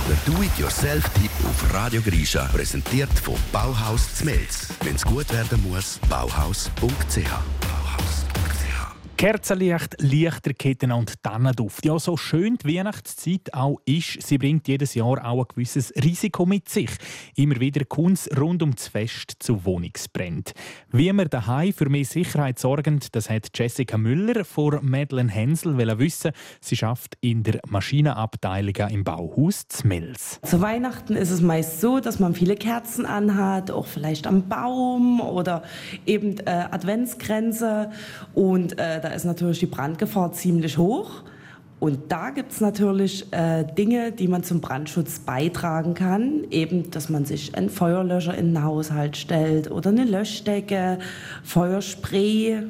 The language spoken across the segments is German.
Der Do-it-yourself-Tipp auf Radio Grisha, präsentiert von Bauhaus Zmelz. Wenn es gut werden muss, bauhaus.ch. Kerzenlicht, Lichterketten und Tannenduft. Ja, so schön die Weihnachtszeit auch ist, sie bringt jedes Jahr auch ein gewisses Risiko mit sich. Immer wieder Kunst rund um das Fest zu Wohnungsbränden. Wie wir daheim für mehr Sicherheit sorgen, das hat Jessica Müller von Madeleine Hensel wissen. Sie arbeitet in der Maschinenabteilung im Bauhaus Zmelz. Zu Weihnachten ist es meist so, dass man viele Kerzen anhat, auch vielleicht am Baum oder eben Adventskränze. Und da ist natürlich die Brandgefahr ziemlich hoch. Und da gibt es natürlich Dinge, die man zum Brandschutz beitragen kann. Eben, dass man sich einen Feuerlöscher in den Haushalt stellt oder eine Löschdecke, Feuerlöschspray,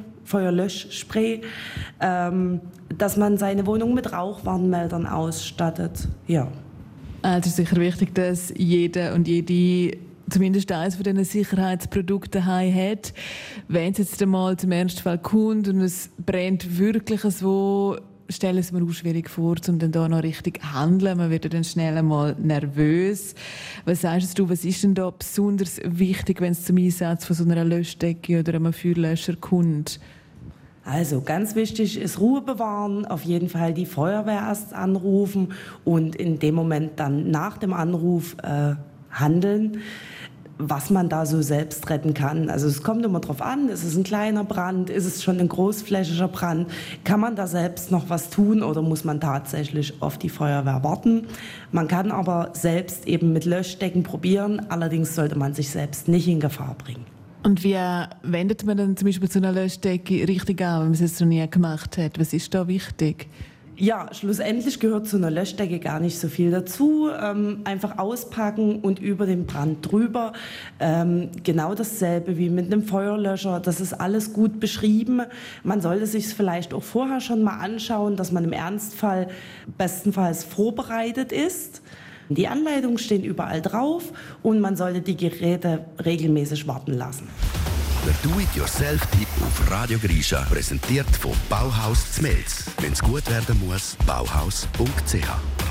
dass man seine Wohnung mit Rauchwarnmeldern ausstattet. Ja. Also ist sicher wichtig, dass jeder und jede zumindest eines von diesen Sicherheitsprodukten daheim hat. Wenn es jetzt einmal zum Ernstfall kommt und es brennt wirklich so, stellen es mir auch schwierig vor, um dann da noch richtig zu handeln. Man wird dann schnell einmal nervös. Was sagst du, was ist denn da besonders wichtig, wenn es zum Einsatz von so einer Löschdecke oder einem Feuerlöscher kommt? Also ganz wichtig ist Ruhe bewahren, auf jeden Fall die Feuerwehr erst anrufen und in dem Moment dann nach dem Anruf handeln, was man da so selbst retten kann. Also es kommt immer drauf an, ist es ein kleiner Brand, ist es schon ein großflächiger Brand, kann man da selbst noch was tun oder muss man tatsächlich auf die Feuerwehr warten? Man kann aber selbst eben mit Löschdecken probieren, allerdings sollte man sich selbst nicht in Gefahr bringen. Und wie wendet man dann zum Beispiel so eine Löschdecke richtig an, wenn man es jetzt noch nie gemacht hat? Was ist da wichtig? Ja, schlussendlich gehört zu einer Löschdecke gar nicht so viel dazu. Einfach auspacken und über den Brand drüber. Genau dasselbe wie mit einem Feuerlöscher. Das ist alles gut beschrieben. Man sollte sich es vielleicht auch vorher schon mal anschauen, dass man im Ernstfall bestenfalls vorbereitet ist. Die Anleitungen stehen überall drauf und man sollte die Geräte regelmäßig warten lassen. Der Do-it-yourself-Tipp auf Radio Grisha, präsentiert von Bauhaus Zmelz. Wenn es gut werden muss, bauhaus.ch.